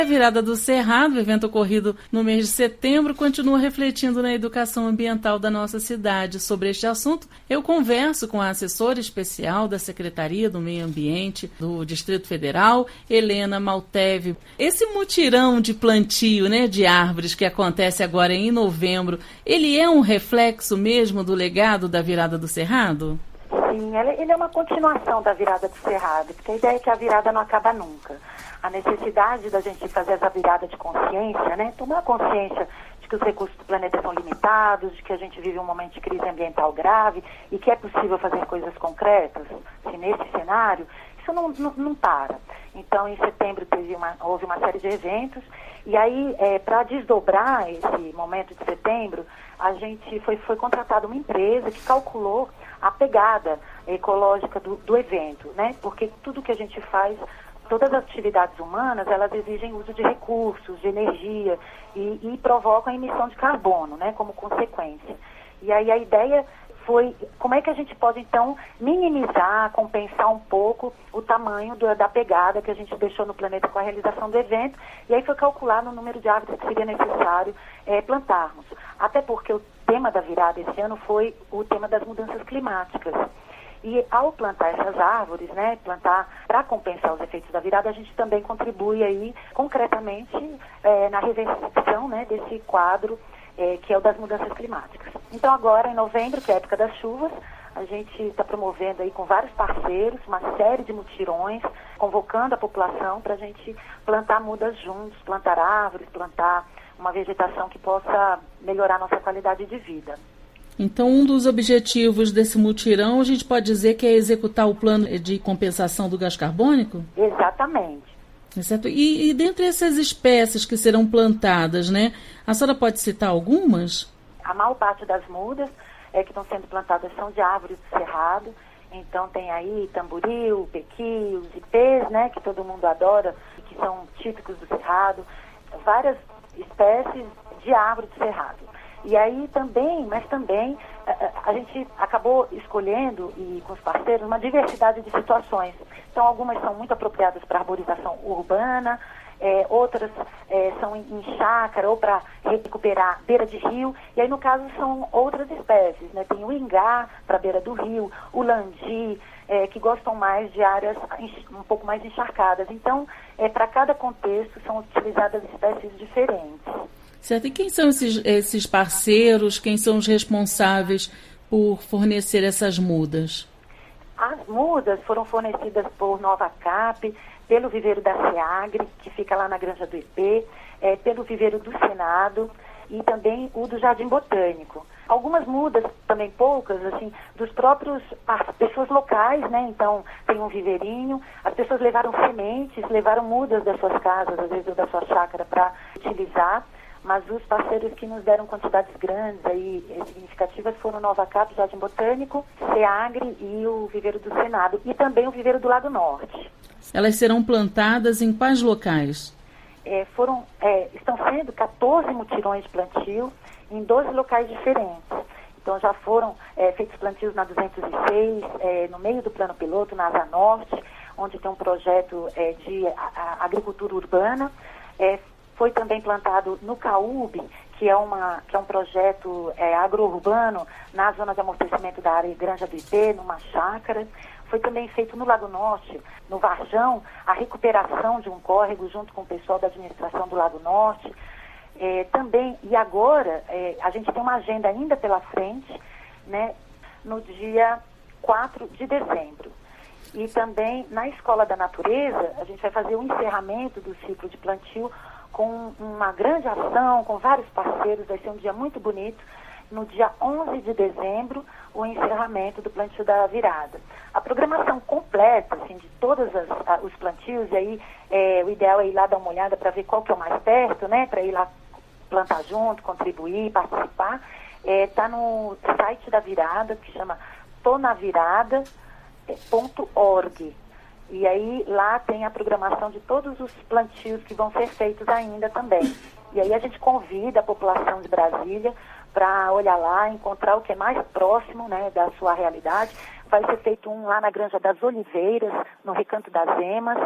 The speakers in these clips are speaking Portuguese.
A Virada do Cerrado, evento ocorrido no mês de setembro, continua refletindo na educação ambiental da nossa cidade. Sobre este assunto, eu converso com a assessora especial da Secretaria do Meio Ambiente do Distrito Federal, Helena Malteve. Esse mutirão de plantio, de árvores que acontece agora em novembro, ele é um reflexo mesmo do legado da Virada do Cerrado? Sim, ele é uma continuação da Virada do Cerrado, porque a ideia é que a virada não acaba nunca. A necessidade da gente fazer essa virada de consciência, tomar consciência de que os recursos do planeta são limitados, de que a gente vive um momento de crise ambiental grave e que é possível fazer coisas concretas, assim, nesse cenário, isso não para. Então, em setembro houve uma série de eventos e aí, para desdobrar esse momento de setembro, a gente foi contratada uma empresa que calculou a pegada ecológica do evento, porque tudo que a gente faz, todas as atividades humanas, elas exigem uso de recursos, de energia e provocam a emissão de carbono, como consequência. E aí a ideia foi como é que a gente pode, então, minimizar, compensar um pouco o tamanho da pegada que a gente deixou no planeta com a realização do evento. E aí foi calculado o número de árvores que seria necessário plantarmos. Até porque o tema da virada esse ano foi o tema das mudanças climáticas. E ao plantar essas árvores, plantar para compensar os efeitos da virada, a gente também contribui aí concretamente na reversão desse quadro que é o das mudanças climáticas. Então agora, em novembro, que é a época das chuvas, a gente está promovendo aí com vários parceiros uma série de mutirões, convocando a população para a gente plantar mudas juntos, plantar árvores, plantar uma vegetação que possa melhorar a nossa qualidade de vida. Então, um dos objetivos desse mutirão, a gente pode dizer que é executar o plano de compensação do gás carbônico? Exatamente. Certo? E dentre essas espécies que serão plantadas, a senhora pode citar algumas? A maior parte das mudas que estão sendo plantadas são de árvores do cerrado. Então tem aí tamboril, pequi, os ipês, que todo mundo adora, que são típicos do cerrado. Várias espécies de árvore do cerrado. E aí também, a gente acabou escolhendo, e com os parceiros, uma diversidade de situações. Então, algumas são muito apropriadas para arborização urbana, outras são em chácara ou para recuperar beira de rio. E aí, no caso, são outras espécies, Tem o ingá para beira do rio, o landi, que gostam mais de áreas um pouco mais encharcadas. Então, para cada contexto, são utilizadas espécies diferentes. Certo. E quem são esses parceiros, quem são os responsáveis por fornecer essas mudas? As mudas foram fornecidas por Nova Cap, pelo viveiro da SEAGRE, que fica lá na Granja do IP, pelo viveiro do Senado e também o do Jardim Botânico. Algumas mudas, também poucas, assim, dos próprios pessoas locais, Então, tem um viveirinho, as pessoas levaram sementes, levaram mudas das suas casas, às vezes da sua chácara, para utilizar. Mas os parceiros que nos deram quantidades grandes aí, significativas, foram Nova Cap, Jardim Botânico, SEAGRE e o Viveiro do Senado, e também o Viveiro do Lado Norte. Elas serão plantadas em quais locais? Estão sendo 14 mutirões de plantio em 12 locais diferentes. Então já foram feitos plantios na 206, no meio do plano piloto, na Asa Norte, onde tem um projeto de agricultura urbana. Foi também plantado no CAUB, que é um projeto agro-urbano na zona de amortecimento da área Granja do IP, numa chácara. Foi também feito no Lago Norte, no Varjão, a recuperação de um córrego junto com o pessoal da administração do Lago Norte. Também, e agora, a gente tem uma agenda ainda pela frente, no dia 4 de dezembro. E também, na Escola da Natureza, a gente vai fazer o encerramento do ciclo de plantio com uma grande ação, com vários parceiros. Vai ser um dia muito bonito. No dia 11 de dezembro, o encerramento do plantio da virada. A programação completa, assim, de todos os plantios, e aí o ideal é ir lá dar uma olhada para ver qual que é o mais perto, para ir lá plantar junto, contribuir, participar. Está no site da virada, que chama tonavirada.org. E aí lá tem a programação de todos os plantios que vão ser feitos ainda também. E aí a gente convida a população de Brasília para olhar lá, encontrar o que é mais próximo, da sua realidade. Vai ser feito um lá na Granja das Oliveiras, no Recanto das Emas,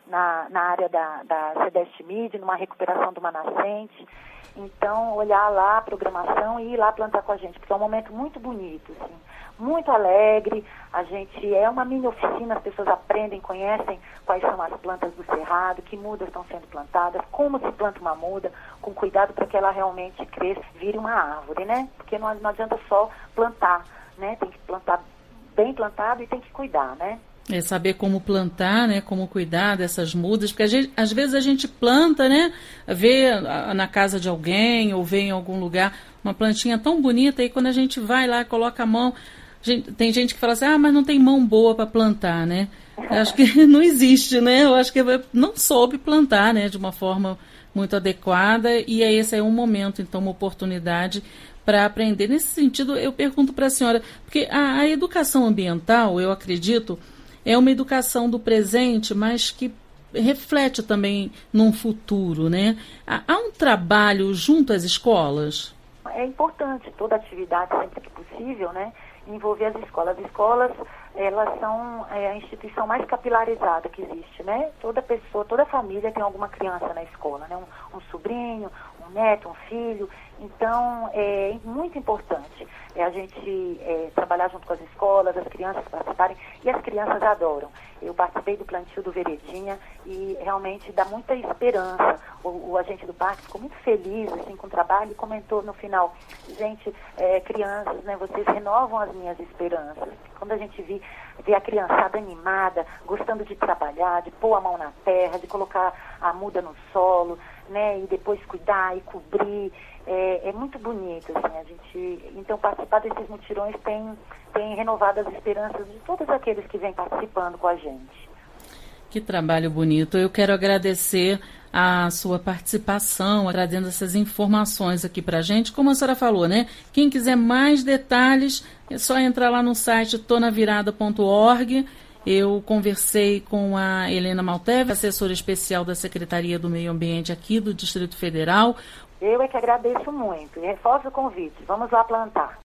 na área da Cedeste Mid, numa recuperação de uma nascente. Então, olhar lá a programação e ir lá plantar com a gente, porque é um momento muito bonito, assim, muito alegre. A gente é uma mini oficina, as pessoas aprendem, conhecem quais são as plantas do cerrado, que mudas estão sendo plantadas, como se planta uma muda, com cuidado para que ela realmente cresça, vire uma árvore, né? Porque não adianta só plantar, né? Tem que plantar bem plantado e tem que cuidar, né? É saber como plantar, né? Como cuidar dessas mudas, porque às vezes a gente planta, né? Vê na casa de alguém ou vê em algum lugar uma plantinha tão bonita e quando a gente vai lá, coloca a mão, tem gente que fala assim, mas não tem mão boa para plantar, né? Eu acho que não existe, né? Eu acho que não soube plantar, né? De uma forma muito adequada e esse é um momento, então, uma oportunidade para aprender. Nesse sentido, eu pergunto para a senhora, porque a educação ambiental, eu acredito, é uma educação do presente, mas que reflete também num futuro, né? Há um trabalho junto às escolas? É importante toda atividade, sempre que possível, né? Envolver as escolas. As escolas, elas são a instituição mais capilarizada que existe, né? Toda pessoa, toda família tem alguma criança na escola, né? Um sobrinho, um neto, um filho. Então, é muito importante a gente trabalhar junto com as escolas, as crianças participarem, e as crianças adoram. Eu participei do plantio do Veredinha e realmente dá muita esperança. O agente do parque ficou muito feliz assim, com o trabalho e comentou no final, gente, crianças, né, vocês renovam as minhas esperanças. Quando a gente vê a criançada animada, gostando de trabalhar, de pôr a mão na terra, de colocar a muda no solo, né, e depois cuidar e cobrir, é muito bonito, assim, então participar desses mutirões tem renovado as esperanças de todos aqueles que vêm participando com a gente. Que trabalho bonito. Eu quero agradecer a sua participação, agradecendo essas informações aqui pra gente. Como a senhora falou, né? Quem quiser mais detalhes, é só entrar lá no site tonavirada.org. Eu conversei com a Helena Malteve, assessora especial da Secretaria do Meio Ambiente aqui do Distrito Federal. Eu é que agradeço muito e reforço o convite. Vamos lá plantar.